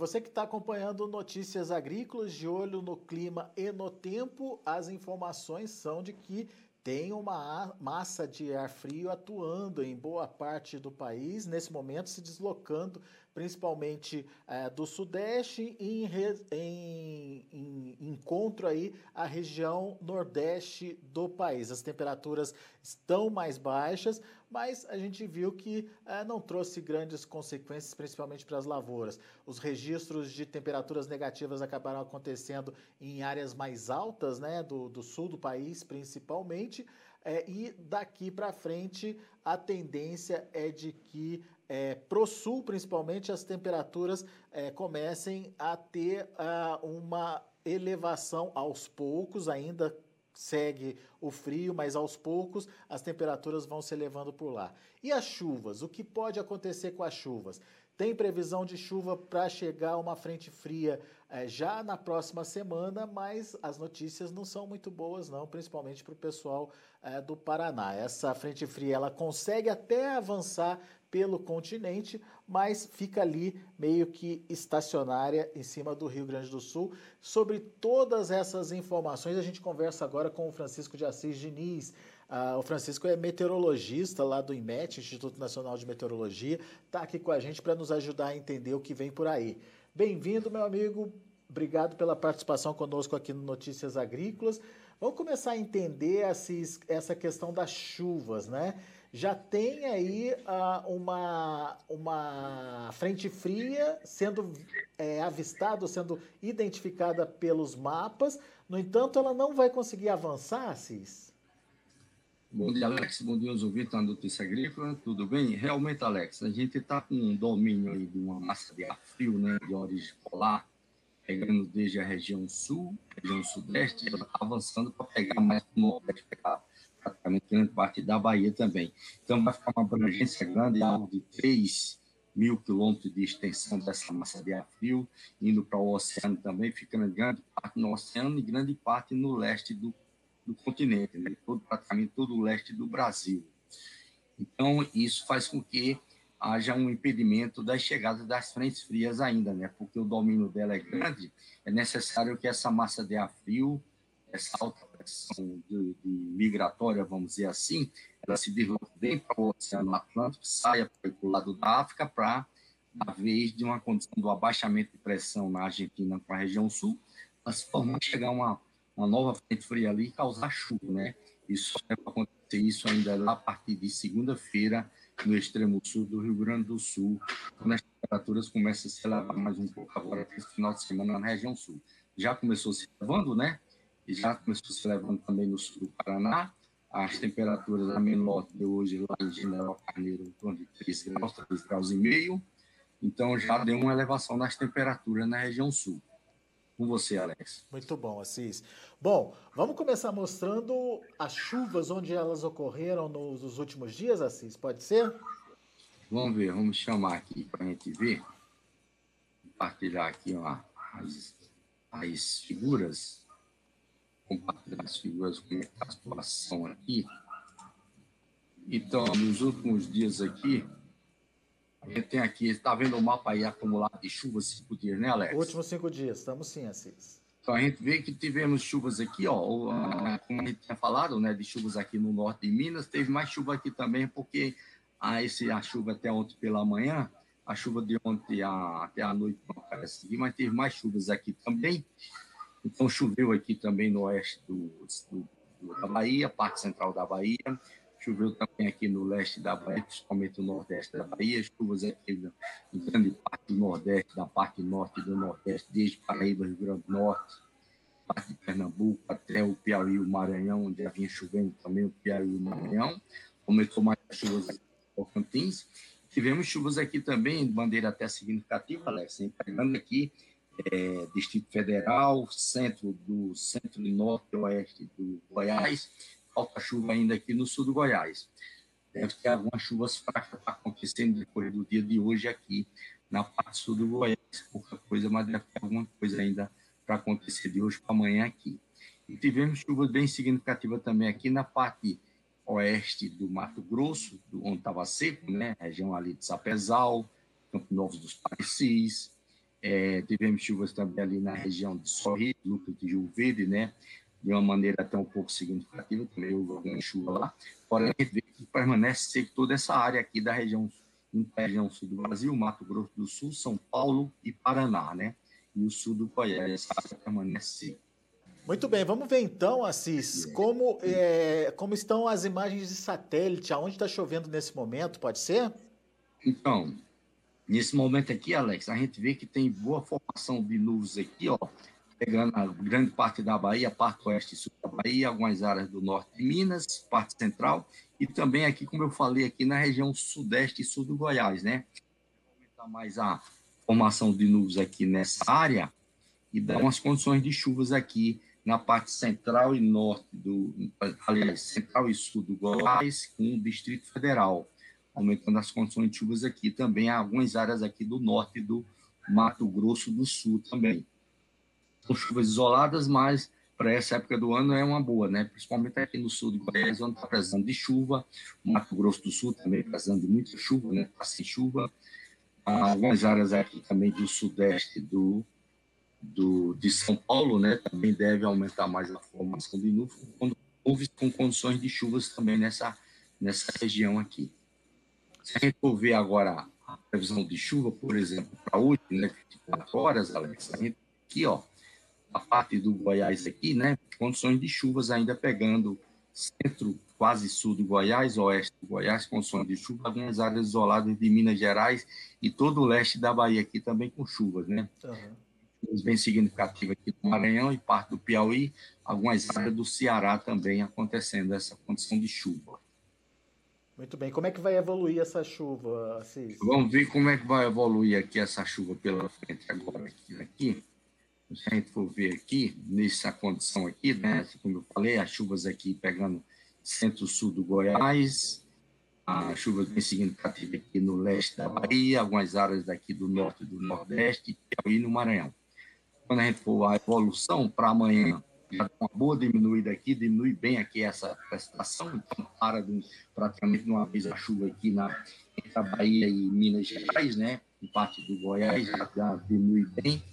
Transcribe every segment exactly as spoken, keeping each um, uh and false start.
você que está acompanhando Notícias Agrícolas, de olho no clima e no tempo, as informações são de que tem uma massa de ar frio atuando em boa parte do país, nesse momento se deslocando principalmente é, do sudeste em, em, em encontro aí à região nordeste do país. As temperaturas estão mais baixas, mas a gente viu que é, não trouxe grandes consequências, principalmente para as lavouras. Os registros de temperaturas negativas acabaram acontecendo em áreas mais altas, né, do, do sul do país, principalmente, é, e daqui para frente a tendência é de que é, pro sul, principalmente, as temperaturas é, comecem a ter uh, uma elevação aos poucos, ainda segue o frio, mas aos poucos as temperaturas vão se elevando por lá. E as chuvas? O que pode acontecer com as chuvas? Tem previsão de chuva para chegar uma frente fria é, já na próxima semana, mas as notícias não são muito boas não, principalmente para o pessoal é, do Paraná. Essa frente fria ela consegue até avançar pelo continente, mas fica ali meio que estacionária em cima do Rio Grande do Sul. Sobre todas essas informações, a gente conversa agora com o Francisco de Assis Diniz. Uh, o Francisco é meteorologista lá do IMET, Instituto Nacional de Meteorologia, está aqui com a gente para nos ajudar a entender o que vem por aí. Bem-vindo, meu amigo. Obrigado pela participação conosco aqui no Notícias Agrícolas. Vamos começar a entender esses, essa questão das chuvas, né? Já tem aí uh, uma, uma frente fria sendo é, avistada, sendo identificada pelos mapas. No entanto, ela não vai conseguir avançar, Assis? Bom dia, Alex. Bom dia aos ouvintes da Notícia Agrícola. Tudo bem? Realmente, Alex, a gente está com um domínio aí de uma massa de ar frio, né, de origem polar, pegando desde a região sul, região sudeste, ela está avançando para pegar mais para o nordeste, pegar praticamente grande parte da Bahia também. Então, vai ficar uma abrangência grande, algo de três mil quilômetros de extensão dessa massa de ar frio, indo para o oceano também, ficando grande parte no oceano e grande parte no leste do do continente, né? Todo, praticamente todo o leste do Brasil. Então, isso faz com que haja um impedimento das chegadas das frentes frias ainda, né? Porque o domínio dela é grande, é necessário que essa massa de ar frio, essa alta pressão de, de migratória, vamos dizer assim, ela se desloque bem para o Oceano Atlântico, saia para o lado da África para, na vez de uma condição do abaixamento de pressão na Argentina com a região sul, ela se formar chegar a uma uma nova frente fria ali e causar chuva, né? Isso vai acontecer isso ainda lá a partir de segunda-feira no extremo sul do Rio Grande do Sul, quando as temperaturas começam a se elevar mais um pouco agora para esse final de semana na região sul. Já começou se elevando, né? E já começou se elevando também no sul do Paraná. As temperaturas a menor de hoje lá em General Carneiro em torno de três graus, três graus e meio. Então já deu uma elevação nas temperaturas na região sul. Com você, Alex. Muito bom, Assis. Bom, vamos começar mostrando as chuvas onde elas ocorreram nos, nos últimos dias, Assis, pode ser? Vamos ver, vamos chamar aqui para a gente ver, compartilhar aqui ó, as, as figuras, compartilhar as figuras, como é a situação aqui. Então, nos últimos dias aqui, a gente tem aqui, está vendo o mapa aí acumulado de chuvas cinco dias, né, Alex? Últimos cinco dias, estamos sim, Assis. Então a gente vê que tivemos chuvas aqui, ó, como a gente tinha falado, né, de chuvas aqui no norte de Minas, teve mais chuva aqui também, porque a, esse, a chuva até ontem pela manhã, a chuva de ontem a, até a noite não parece aqui, mas teve mais chuvas aqui também. Então choveu aqui também no oeste do, do, do, da Bahia, parte central da Bahia, choveu também aqui no leste da Bahia, principalmente no nordeste da Bahia, chuvas aqui em grande parte do nordeste, da parte norte do nordeste, desde Paraíba, Rio Grande do Norte, parte de Pernambuco, até o Piauí e o Maranhão, onde já vinha chovendo também o Piauí e o Maranhão, aumentou mais as chuvas aqui em Tocantins. Tivemos chuvas aqui também, de maneira até significativa, Alex, pegando aqui é, Distrito Federal, centro do centro e norte e oeste do Goiás, falta chuva ainda aqui no sul do Goiás. Deve ter algumas chuvas fracas acontecendo depois do dia de hoje aqui na parte sul do Goiás, pouca coisa, mas deve ter alguma coisa ainda para acontecer de hoje para amanhã aqui. E tivemos chuvas bem significativas também aqui na parte oeste do Mato Grosso, onde estava seco, né? Região ali de Sapezal, Campo Novo dos Parecis, É, tivemos chuvas também ali na região de Sorriso, Lucas de Rio Verde, né? De uma maneira até um pouco significativa, também houve alguma chuva lá. Porém, a gente vê que permanece seco toda essa área aqui da região, da região sul do Brasil, Mato Grosso do Sul, São Paulo e Paraná, né? E o sul do Goiás, essa área permanece seca. Muito bem, vamos ver então, Assis, como, é, como estão as imagens de satélite, aonde está chovendo nesse momento, pode ser? Então, nesse momento aqui, Alex, a gente vê que tem boa formação de nuvens aqui, ó, pegando a grande parte da Bahia, parte oeste e sul da Bahia, algumas áreas do norte de Minas, parte central, e também aqui, como eu falei, aqui na região sudeste e sul do Goiás, né? Aumentar mais a formação de nuvens aqui nessa área e dar umas condições de chuvas aqui na parte central e norte do, aliás, central e sul do Goiás, com o Distrito Federal, aumentando as condições de chuvas aqui também, algumas áreas aqui do norte do Mato Grosso do Sul também. São chuvas isoladas, mas para essa época do ano é uma boa, né? Principalmente aqui no sul do Goiás, onde está precisando de chuva, Mato Grosso do Sul também precisando de muita chuva, né? Está sem chuva. Algumas áreas aqui também do sudeste do Do, de São Paulo, né, também deve aumentar mais a formação de nuvens, nuvens com condições de chuvas também nessa, nessa região aqui. Se a gente for ver agora a previsão de chuva, por exemplo, para hoje, né, vinte e quatro horas, Alex, a gente aqui, ó, a parte do Goiás aqui, né, condições de chuvas ainda pegando centro, quase sul do Goiás, oeste do Goiás, condições de chuva, algumas áreas isoladas de Minas Gerais e todo o leste da Bahia aqui também com chuvas, né? Uhum. Bem significativa aqui do Maranhão e parte do Piauí, algumas áreas do Ceará também acontecendo essa condição de chuva. Muito bem. Como é que vai evoluir essa chuva, Assis? Vamos ver como é que vai evoluir aqui essa chuva pela frente agora. Aqui, aqui. Se a gente for ver aqui, nessa condição aqui, né, como eu falei, as chuvas aqui pegando centro-sul do Goiás, a chuva bem significativa aqui no leste da Bahia, algumas áreas daqui do norte e do nordeste, Piauí e no Maranhão. Quando a gente for a evolução para amanhã, já dá uma boa diminuída aqui, diminui bem aqui essa prestação, então para de, praticamente de uma vez a chuva aqui na, entre a Bahia e Minas Gerais, né? Em parte do Goiás, já, já diminui bem,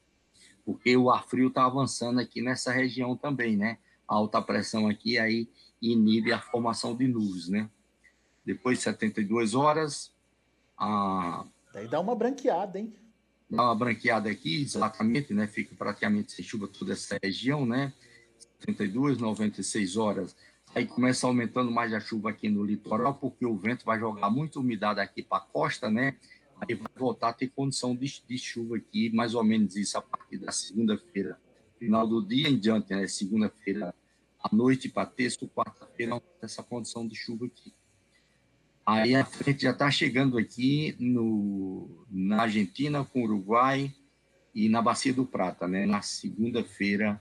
porque o ar frio está avançando aqui nessa região também, né? A alta pressão aqui aí inibe a formação de nuvens, né? Depois de setenta e duas horas, a... Daí dá uma branqueada, hein? Dá uma branqueada aqui, exatamente, né? Fica praticamente sem chuva toda essa região, né? setenta e duas, noventa e seis horas. Aí começa aumentando mais a chuva aqui no litoral, porque o vento vai jogar muita umidade aqui para a costa, né? Aí vai voltar a ter condição de, de chuva aqui, mais ou menos isso a partir da segunda-feira, final do dia em diante, né? Segunda-feira à noite para terça ou quarta-feira, essa condição de chuva aqui. Aí a frente já está chegando aqui no, na Argentina, com o Uruguai e na Bacia do Prata, né? Na segunda-feira,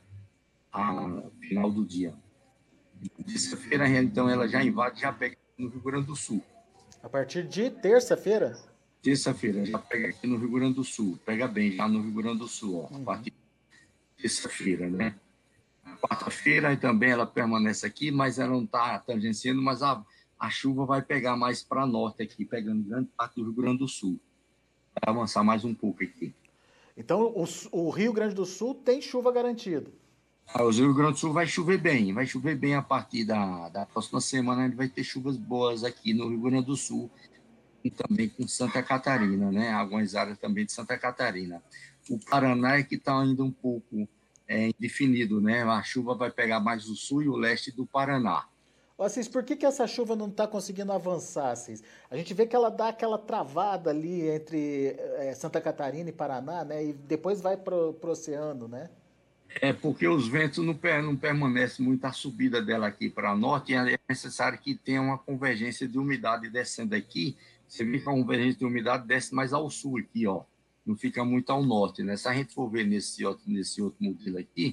ao final do dia. Terça-feira, então, ela já invade, já pega no Rio Grande do Sul. A partir de terça-feira? Terça-feira, já pega aqui no Rio Grande do Sul. Pega bem já no Rio Grande do Sul, ó. Uhum. A partir de terça-feira, né? Quarta-feira também ela permanece aqui, mas ela não está tangenciando, mas a a chuva vai pegar mais para norte aqui, pegando grande parte do Rio Grande do Sul. Vai avançar mais um pouco aqui. Então, o, o Rio Grande do Sul tem chuva garantida? Ah, o Rio Grande do Sul vai chover bem, vai chover bem a partir da, da próxima semana, ele vai ter chuvas boas aqui no Rio Grande do Sul e também com Santa Catarina, né? Algumas áreas também de Santa Catarina. O Paraná é que está ainda um pouco é, indefinido, né? A chuva vai pegar mais o sul e o leste do Paraná. Assis, por que, que essa chuva não está conseguindo avançar, Assis? A gente vê que ela dá aquela travada ali entre é, Santa Catarina e Paraná, né? E depois vai para o oceano, né? É porque os ventos não, não permanecem muito a subida dela aqui para norte, e é necessário que tenha uma convergência de umidade descendo aqui. Você vê que a convergência de umidade desce mais ao sul aqui, ó. Não fica muito ao norte, né? Se a gente for ver nesse outro, nesse outro modelo aqui,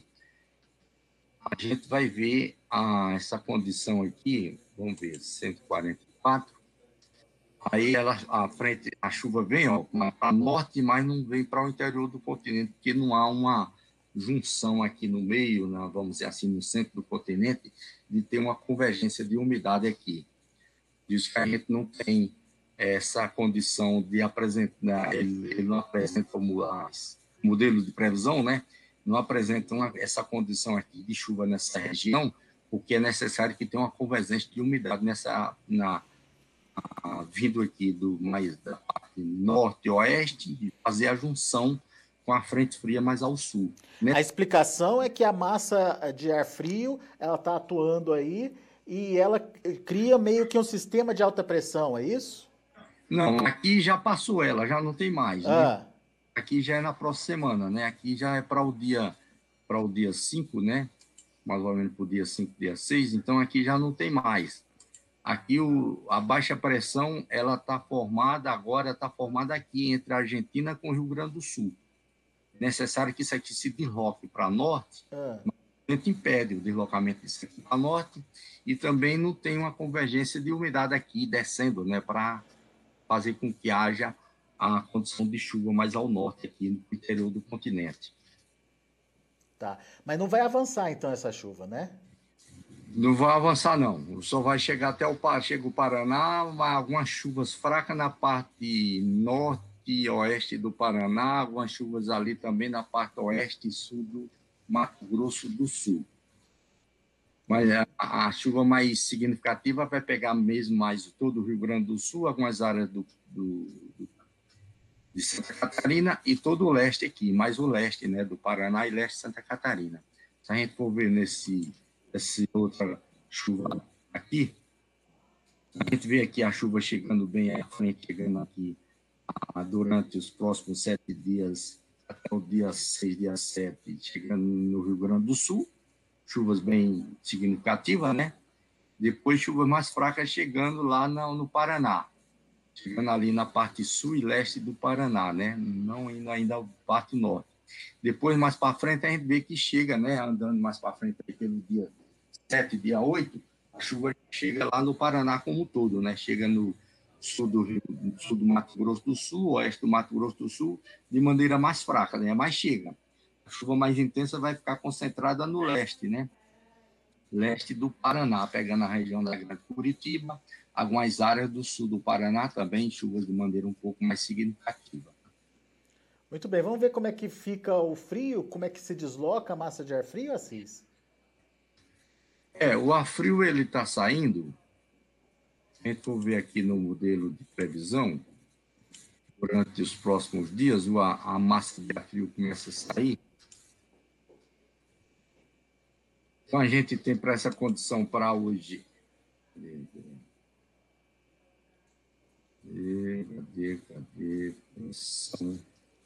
a gente vai ver ah, essa condição aqui, vamos ver, cento e quarenta e quatro. Aí ela, a frente, a chuva vem para norte, mas não vem para o interior do continente, porque não há uma junção aqui no meio, na, vamos dizer assim, no centro do continente, de ter uma convergência de umidade aqui. Diz que a gente não tem essa condição de apresentar, ele, ele não apresenta como as modelos de previsão, né? Não apresentam essa condição aqui de chuva nessa região, porque é necessário que tenha uma convergência de umidade nessa, na, a, vindo aqui do mais da parte norte e oeste, e fazer a junção com a frente fria mais ao sul. A explicação é que a massa de ar frio, ela está atuando aí e ela cria meio que um sistema de alta pressão, é isso? Não, aqui já passou ela, já não tem mais, ah. né? Aqui já é na próxima semana, né? Aqui já é para o dia para o dia cinco, né? Mais ou menos para o dia cinco, dia seis, então aqui já não tem mais. Aqui o, a baixa pressão, ela está formada, agora está formada aqui entre a Argentina com o Rio Grande do Sul. Necessário que isso aqui se desloque para norte, ah. mas a gente impede o deslocamento disso aqui para norte e também não tem uma convergência de umidade aqui descendo, né? Para fazer com que haja a condição de chuva mais ao norte, aqui no interior do continente. Tá. Mas não vai avançar, então, essa chuva, né? Não vai avançar, não. Só vai chegar até o, chega o Paraná, algumas chuvas fracas na parte norte e oeste do Paraná, algumas chuvas ali também na parte oeste e sul do Mato Grosso do Sul. Mas a, a chuva mais significativa vai pegar mesmo mais todo o Rio Grande do Sul, algumas áreas do, do, do, de Santa Catarina e todo o leste aqui, mais o leste, né, do Paraná e leste de Santa Catarina. Se a gente for ver nesse, essa outra chuva aqui, a gente vê aqui a chuva chegando bem à frente, chegando aqui ah, durante os próximos sete dias, até o dia seis, dia sete, chegando no Rio Grande do Sul, chuvas bem significativas, né? Depois chuvas mais fracas chegando lá no, no Paraná, chegando ali na parte sul e leste do Paraná, né? Não indo ainda à parte norte. Depois, mais para frente, a gente vê que chega, né? Andando mais para frente aí pelo dia sete, dia oito, a chuva chega lá no Paraná como um todo, né? Chega no sul do, Rio, sul do Mato Grosso do Sul, oeste do Mato Grosso do Sul, de maneira mais fraca, né? Mas chega. A chuva mais intensa vai ficar concentrada no leste, né? Leste do Paraná, pegando a região da Grande Curitiba, algumas áreas do sul do Paraná também, chuvas de maneira um pouco mais significativa. Muito bem, vamos ver como é que fica o frio, como é que se desloca a massa de ar frio, Assis? É, o ar frio ele está saindo, a gente for ver aqui no modelo de previsão, durante os próximos dias, a, a massa de ar frio começa a sair. Então, a gente tem para essa condição para hoje. Cadê, cadê, cadê? Condição.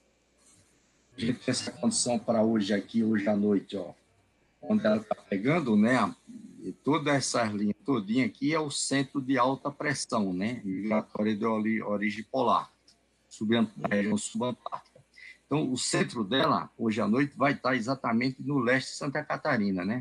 A gente tem essa condição para hoje aqui, hoje à noite, ó. Onde ela está pegando, né? E toda essa linha todinha aqui é o centro de alta pressão, né? Migratória de origem polar, subindo da região subantártica. Então, o centro dela, hoje à noite, vai estar exatamente no leste de Santa Catarina, né?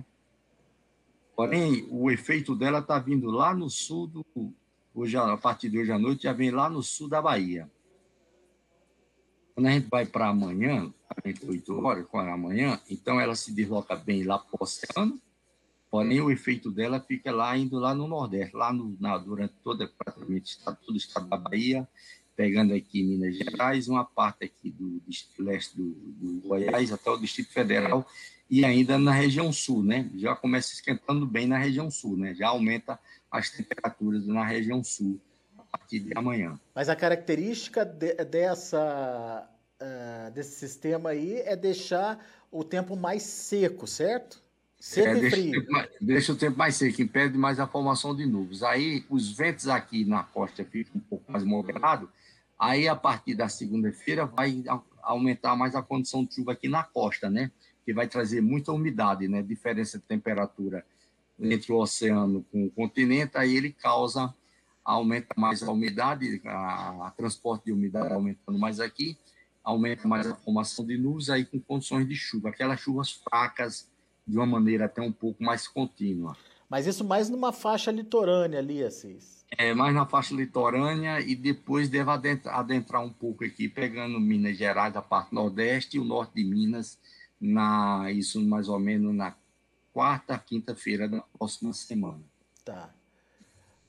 Porém, o efeito dela está vindo lá no sul, do, hoje, a partir de hoje à noite, já vem lá no sul da Bahia. Quando a gente vai para amanhã, quarenta e oito horas, com amanhã, então ela se desloca bem lá para o oceano, porém o efeito dela fica lá, indo lá no Nordeste, lá no, na, durante toda, praticamente todo o estado da Bahia, pegando aqui Minas Gerais, uma parte aqui do, do leste do, do Goiás até o Distrito Federal, e ainda na região sul, né? Já começa esquentando bem na região sul, né? Já aumenta as temperaturas na região sul a partir de amanhã. Mas a característica de, dessa, uh, desse sistema aí é deixar o tempo mais seco, certo? Seco é, e deixa frio. O mais, deixa o tempo mais seco, impede mais a formação de nuvens. Aí os ventos aqui na costa ficam um pouco mais moderados. Aí, a partir da segunda-feira, vai aumentar mais a condição de chuva aqui na costa, né? Que vai trazer muita umidade, né? Diferença de temperatura entre o oceano com o continente, aí ele causa, aumenta mais a umidade, a, a transporte de umidade aumentando mais aqui, aumenta mais a formação de nuvens, aí com condições de chuva, aquelas chuvas fracas, de uma maneira até um pouco mais contínua. Mas isso mais numa faixa litorânea ali, Assis. É, mais na faixa litorânea e depois deve adentrar, adentrar um pouco aqui, pegando Minas Gerais, a parte nordeste e o norte de Minas, na, isso mais ou menos na quarta, quinta-feira da próxima semana. Tá.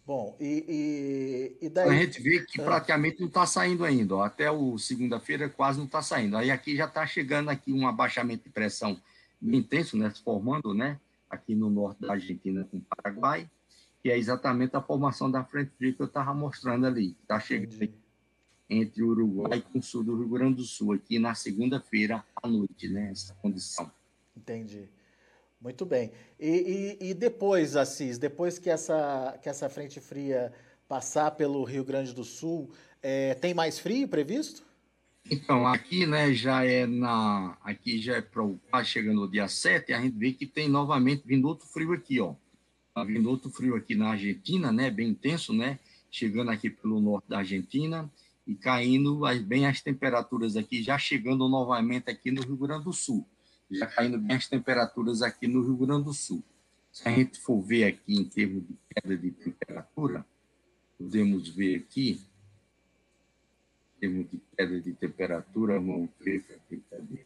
Bom, e, e, e A daí... gente vê que praticamente não está saindo ainda, ó. Até o segunda-feira quase não está saindo. Aí aqui já está chegando aqui um abaixamento de pressão bem intenso, né, se formando, né, aqui no norte da Argentina com o Paraguai, que é exatamente a formação da frente fria que eu estava mostrando ali. Está chegando Entendi. entre o Uruguai e o sul do Rio Grande do Sul, aqui na segunda-feira à noite, né, essa condição. Entendi. Muito bem. E, e, e depois, Assis, depois que essa, que essa frente fria passar pelo Rio Grande do Sul, é, tem mais frio previsto? Então, aqui, né, já é na. Aqui já é para o quase chegando no dia sete, a gente vê que tem novamente vindo outro frio aqui, ó. Tá vindo outro frio aqui na Argentina, né, bem intenso, né, chegando aqui pelo norte da Argentina e caindo as, bem as temperaturas aqui, já chegando novamente aqui no Rio Grande do Sul. Já caindo bem as temperaturas aqui no Rio Grande do Sul. Se a gente for ver aqui em termos de queda de temperatura, podemos ver aqui termos de queda de temperatura, vamos ver aqui, cadê?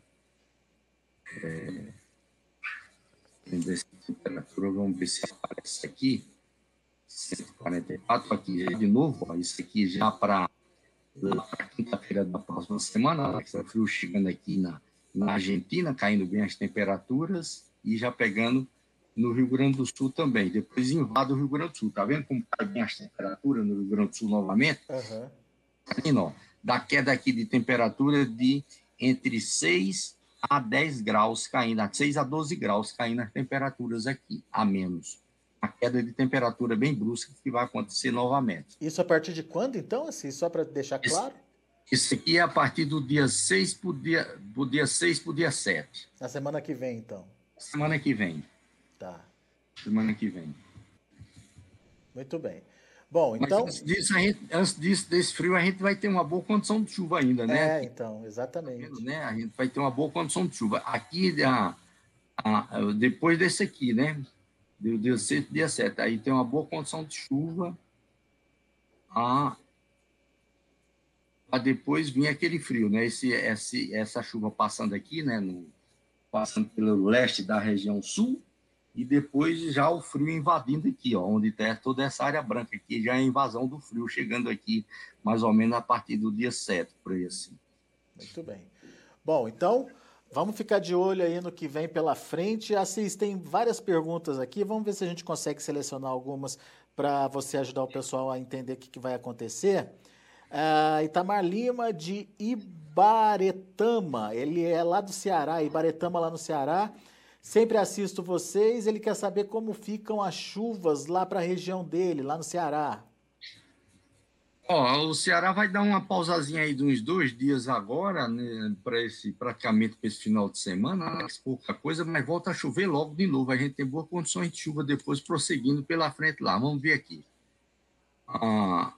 É, essa temperatura, vamos ver se aparece aqui, cento e quarenta e quatro, aqui de novo, ó, isso aqui já para a quinta-feira da próxima semana, né, que é frio chegando aqui na, na Argentina, caindo bem as temperaturas e já pegando no Rio Grande do Sul também. Depois invade o Rio Grande do Sul, tá vendo como cai bem as temperaturas no Rio Grande do Sul novamente? Uhum. Assim, ó, da queda aqui de temperatura de entre seis a dez graus caindo, seis a doze graus caindo as temperaturas aqui, a menos. A queda de temperatura bem brusca que vai acontecer novamente. Isso a partir de quando, então, Assis? Só para deixar claro? Isso aqui é a partir do dia seis para o dia, do dia seis para o dia sete. Na semana que vem, então. Semana que vem. Tá. Semana que vem. Muito bem. Bom, Mas então... antes disso, a gente, antes disso, desse frio, a gente vai ter uma boa condição de chuva ainda, né? É, então, exatamente. Né? A gente vai ter uma boa condição de chuva. Aqui, a, a, depois desse aqui, né? Do dia seis dia sete, aí tem uma boa condição de chuva. A, a depois vir aquele frio, né? Esse, esse, essa chuva passando aqui, né? No, passando pelo leste da região sul, e depois já o frio invadindo aqui, ó, onde está toda essa área branca aqui, já é a invasão do frio, chegando aqui mais ou menos a partir do dia sete, por aí assim. Muito bem. Bom, então, vamos ficar de olho aí no que vem pela frente. Assis, tem várias perguntas aqui, vamos ver se a gente consegue selecionar algumas para você ajudar o pessoal a entender o que, que vai acontecer. Uh, Itamar Lima, de Ibaretama, ele é lá do Ceará, Ibaretama lá no Ceará. Sempre assisto vocês, ele quer saber como ficam as chuvas lá para a região dele, lá no Ceará. Ó, o Ceará vai dar uma pausazinha aí de uns dois dias agora, né, para esse, praticamente para esse final de semana, né, pouca coisa, mas volta a chover logo de novo. A gente tem boas condições de chuva depois prosseguindo pela frente lá. Vamos ver aqui. Ah,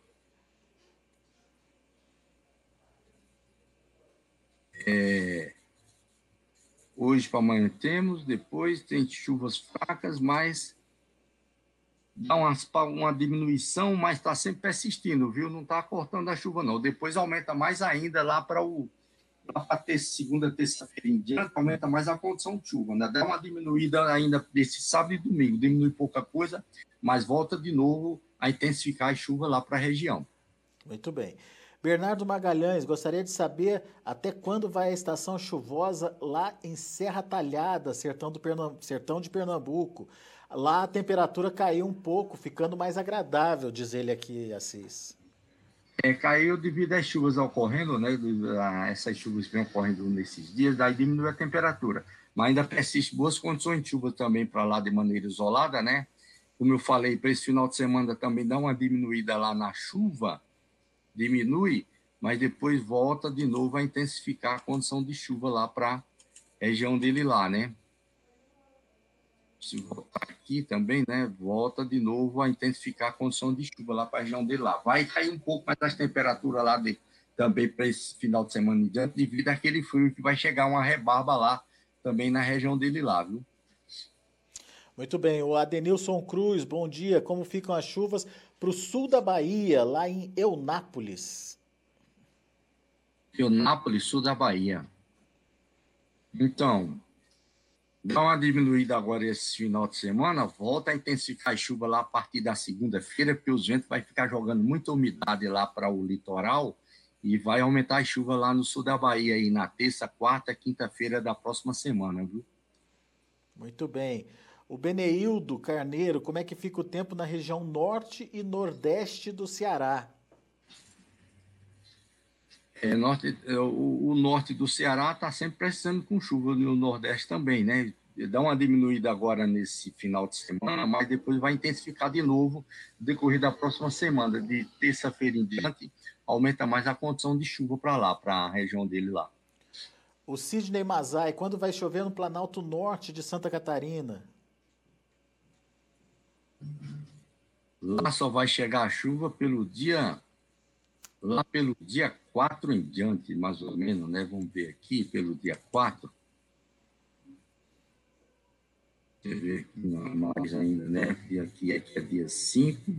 é, hoje para amanhã temos, depois tem chuvas fracas, mas dá uma, uma diminuição, mas está sempre persistindo, viu? Não está cortando a chuva, não. Depois aumenta mais ainda lá para o lá para ter segunda, terça-feira em diante, aumenta mais a condição de chuva, né? Dá uma diminuída ainda desse sábado e domingo, diminui pouca coisa, mas volta de novo a intensificar a chuva lá para a região. Muito bem. Bernardo Magalhães, gostaria de saber até quando vai a estação chuvosa lá em Serra Talhada, sertão, do Pernambuco, sertão de Pernambuco. Lá a temperatura caiu um pouco, ficando mais agradável, diz ele aqui, Assis. É, caiu devido às chuvas ocorrendo, né? Essas chuvas que vêm ocorrendo nesses dias, daí diminui a temperatura. Mas ainda persiste boas condições de chuva também para lá de maneira isolada, né? Como eu falei, para esse final de semana também dá uma diminuída lá na chuva, diminui, mas depois volta de novo a intensificar a condição de chuva lá para a região dele lá, né? Se voltar aqui também, né, volta de novo a intensificar a condição de chuva lá para a região dele lá. Vai cair um pouco mais as temperaturas lá de, também para esse final de semana em diante, devido àquele frio que vai chegar uma rebarba lá também na região dele lá, viu? Muito bem, o Adenilson Cruz, bom dia. Como ficam as chuvas para o sul da Bahia, lá em Eunápolis? Eunápolis, sul da Bahia. Então, Dá uma diminuída agora esse final de semana, volta a intensificar a chuva lá a partir da segunda-feira, porque os ventos vai ficar jogando muita umidade lá para o litoral e vai aumentar a chuva lá no sul da Bahia, aí na terça, quarta, quinta-feira da próxima semana, viu? Muito bem. O Beneildo Carneiro, como é que fica o tempo na região norte e nordeste do Ceará? É, norte, é, o, o norte do Ceará está sempre precisando com chuva, no Nordeste também, né? Dá uma diminuída agora nesse final de semana, mas depois vai intensificar de novo no decorrer da próxima semana. De terça-feira em diante, aumenta mais a condição de chuva para lá, para a região dele lá. O Sidney Mazai, quando vai chover no Planalto Norte de Santa Catarina? Lá só vai chegar a chuva pelo dia, lá pelo dia quatro em diante, mais ou menos, né? Vamos ver aqui, pelo dia quatro. Deixa eu ver aqui mais ainda, né? Aqui, aqui é dia cinco.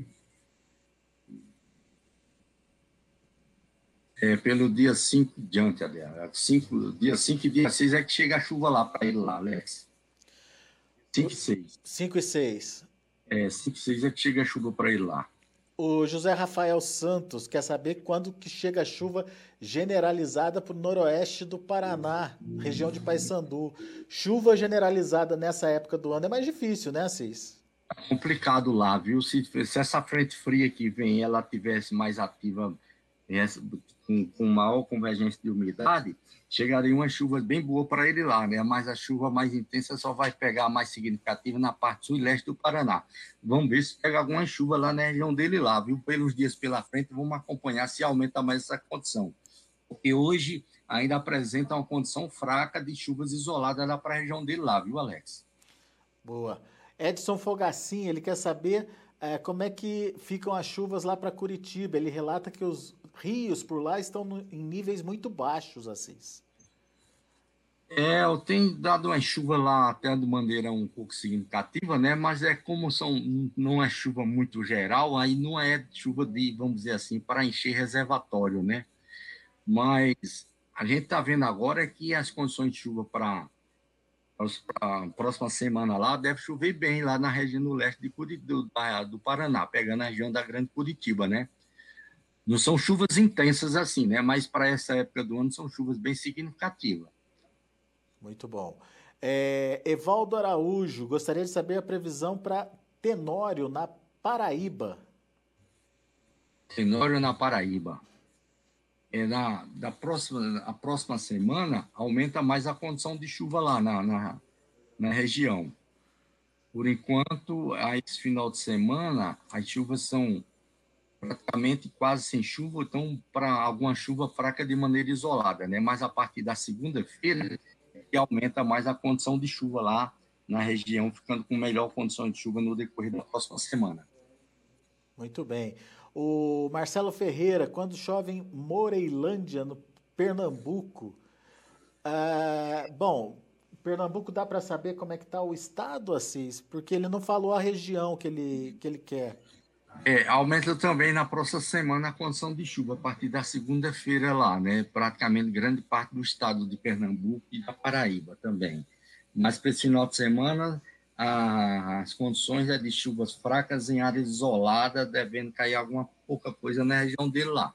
É, pelo dia cinco em diante, aliás. cinco, dia cinco e dia seis é que chega a chuva lá para ele lá, Alex. cinco e seis. cinco e seis. É, cinco e seis é que chega a chuva para ele lá. O José Rafael Santos quer saber quando que chega a chuva generalizada para o noroeste do Paraná, região de Paysandu. Chuva generalizada nessa época do ano é mais difícil, né, Assis? É complicado lá, viu? Se, se essa frente fria que vem, ela tivesse mais ativa, essa, com, com maior convergência de umidade, chegaria uma chuva bem boa para ele lá, né? Mas a chuva mais intensa só vai pegar mais significativa na parte sul e leste do Paraná. Vamos ver se pega alguma chuva lá na região dele lá, viu? Pelos dias pela frente, vamos acompanhar se aumenta mais essa condição. Porque hoje ainda apresenta uma condição fraca de chuvas isoladas lá para a região dele lá, viu, Alex? Boa. Edson Fogacin, ele quer saber eh, como é que ficam as chuvas lá para Curitiba. Ele relata que os rios por lá estão no- em níveis muito baixos, Assis. É, eu tenho dado uma chuva lá até de maneira um pouco significativa, né? Mas é como são, não é chuva muito geral, aí não é chuva de, vamos dizer assim, para encher reservatório, né? Mas a gente está vendo agora que as condições de chuva para a próxima semana lá deve chover bem lá na região do leste de Curitiba, do, do Paraná, pegando a região da Grande Curitiba, né? Não são chuvas intensas assim, né? Mas para essa época do ano são chuvas bem significativas. Muito bom. Eh, Evaldo Araújo, gostaria de saber a previsão para Tenório, na Paraíba. Tenório na Paraíba. É na da próxima, a próxima semana aumenta mais a condição de chuva lá na, na, na região. Por enquanto, a esse final de semana, as chuvas são praticamente quase sem chuva, então para alguma chuva fraca de maneira isolada, né? Mas a partir da segunda-feira que aumenta mais a condição de chuva lá na região, ficando com melhor condição de chuva no decorrer da próxima semana. Muito bem. O Marcelo Ferreira, quando chove em Moreilândia, no Pernambuco. Ah, bom, Pernambuco dá para saber como é que está o estado, Assis, porque ele não falou a região que ele, que ele quer. É, aumenta também na próxima semana a condição de chuva, a partir da segunda-feira lá, né? Praticamente grande parte do estado de Pernambuco e da Paraíba também. Mas para esse final de semana, a, as condições é de chuvas fracas em áreas isoladas, devendo cair alguma pouca coisa na região dele lá.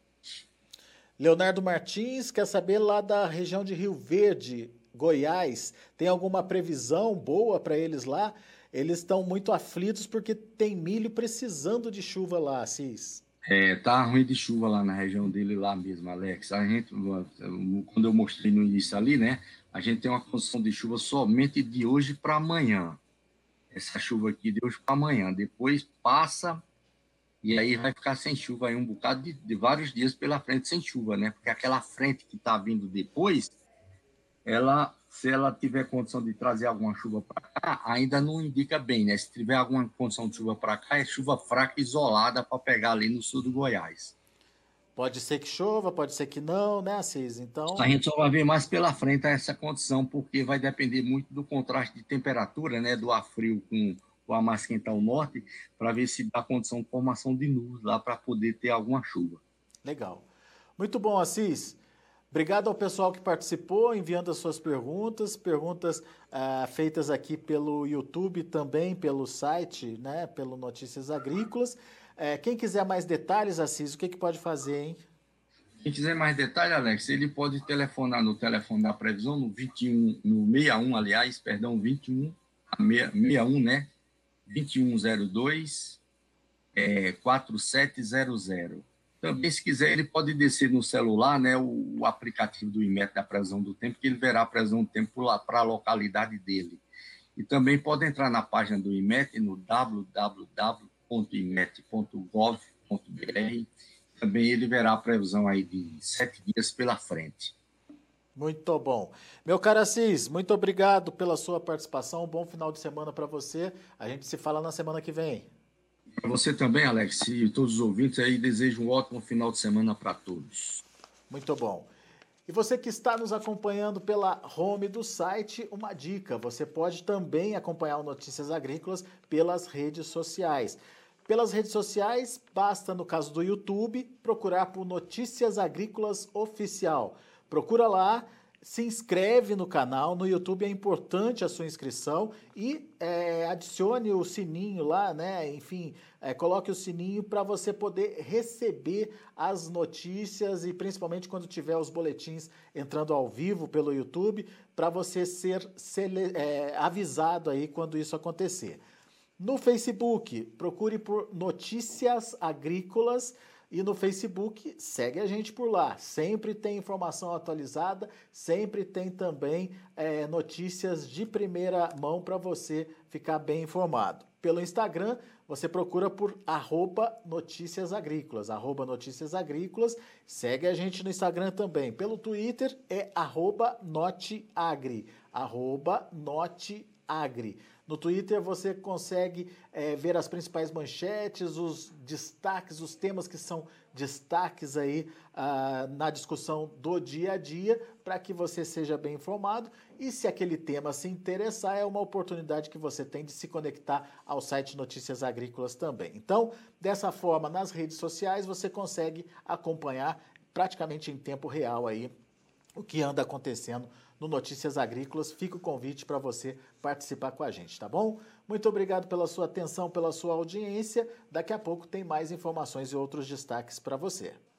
Leonardo Martins quer saber lá da região de Rio Verde, Goiás, tem alguma previsão boa para eles lá? Eles estão muito aflitos porque tem milho precisando de chuva lá, Assis. É, tá ruim de chuva lá na região dele lá mesmo, Alex. A gente, quando eu mostrei no início ali, né? A gente tem uma condição de chuva somente de hoje para amanhã. Essa chuva aqui de hoje para amanhã. Depois passa e aí vai ficar sem chuva aí um bocado de, de vários dias pela frente sem chuva, né? Porque aquela frente que está vindo depois, ela, se ela tiver condição de trazer alguma chuva para cá, ainda não indica bem, né? Se tiver alguma condição de chuva para cá, é chuva fraca isolada para pegar ali no sul do Goiás. Pode ser que chova, pode ser que não, né, Assis? A Então, gente só vai ver mais pela frente essa condição, porque vai depender muito do contraste de temperatura, né? Do ar frio com o ar mais quente ao norte, para ver se dá condição de formação de nuvens lá para poder ter alguma chuva. legal. Muito bom, Assis. Obrigado ao pessoal que participou, enviando as suas perguntas, perguntas ah, feitas aqui pelo YouTube, também pelo site, né, pelo Notícias Agrícolas. Eh, quem quiser mais detalhes, Assis, o que, que pode fazer, hein? Quem quiser mais detalhes, Alex, ele pode telefonar no telefone da previsão, no vinte e um, no sessenta e um, aliás, perdão, vinte e um, sessenta e um, né? vinte e um zero dois, é, quatro sete zero zero. Também, se quiser, ele pode descer no celular, né, o, o aplicativo do IMET da previsão do tempo, que ele verá a previsão do tempo para a localidade dele. E também pode entrar na página do IMET, no w w w ponto imet ponto gov ponto b r. Também ele verá a previsão aí de sete dias pela frente. Muito bom. Meu caro Assis, muito obrigado pela sua participação. Um bom final de semana para você. A gente se fala na semana que vem. Para você também, Alex, e todos os ouvintes aí, desejo um ótimo final de semana para todos. Muito bom. E você que está nos acompanhando pela home do site, uma dica: você pode também acompanhar o Notícias Agrícolas pelas redes sociais. Pelas redes sociais, basta, no caso do YouTube, procurar por Notícias Agrícolas Oficial. Procura lá, se inscreve no canal, no YouTube é importante a sua inscrição e é, adicione o sininho lá, né? Enfim, é, coloque o sininho para você poder receber as notícias e principalmente quando tiver os boletins entrando ao vivo pelo YouTube, para você ser sele- é, avisado aí quando isso acontecer. No Facebook, procure por Notícias Agrícolas. E no Facebook, segue a gente por lá. Sempre tem informação atualizada, sempre tem também é, notícias de primeira mão para você ficar bem informado. Pelo Instagram, você procura por arroba Notícias Agrícolas, arroba Notícias Agrícolas. Segue a gente no Instagram também. Pelo Twitter é arroba Noteagri, arroba Noteagri. No Twitter você consegue é, ver as principais manchetes, os destaques, os temas que são destaques aí ah, na discussão do dia a dia, para que você seja bem informado. E se aquele tema se interessar, é uma oportunidade que você tem de se conectar ao site Notícias Agrícolas também. Então, dessa forma, nas redes sociais, você consegue acompanhar praticamente em tempo real aí o que anda acontecendo no Notícias Agrícolas. Fica o convite para você participar com a gente, tá bom? Muito obrigado pela sua atenção, pela sua audiência. Daqui a pouco tem mais informações e outros destaques para você.